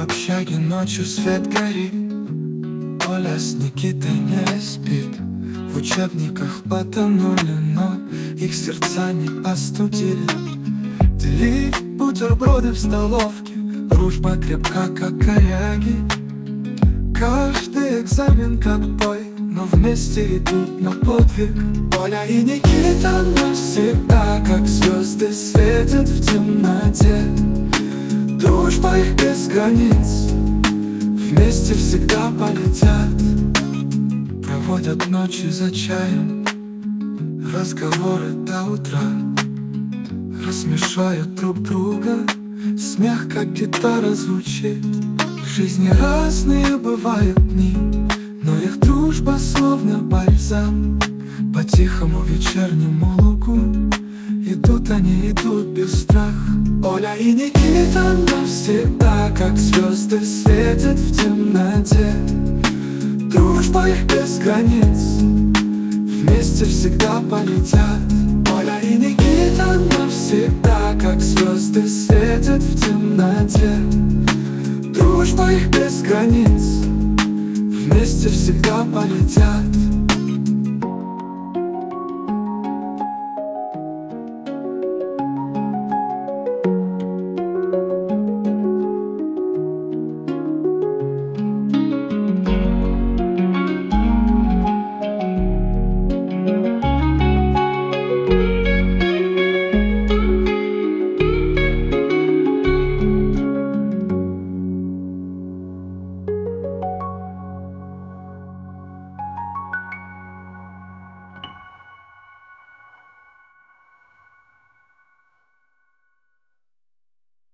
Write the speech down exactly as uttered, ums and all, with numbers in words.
общаге ночью свет горит. Оля с Никитой не спит. В учебниках потонули, но их сердца не остудили. Делить бутерброды в столовке, дружба крепка, как коряги. Каждый экзамен как бой, но вместе идут на подвиг. Оля и Никита навсегда, как звезды светят в темноте. Дружба их без границ, вместе всегда полетят. Проводят ночи за чаем, разговоры до утра. Рассмешают друг друга, смех как гитара звучит. В жизни разные бывают дни, но их дружба словно бальзам. По тихому вечернему лугу идут они, идут без страха. Оля и Никита навсегда, как звезды светят в темноте. Дружба их без границ, вместе всегда полетят. Оля и Никита навсегда, как звезды светят в темноте. Дружба их без границ, вместе всегда полетят.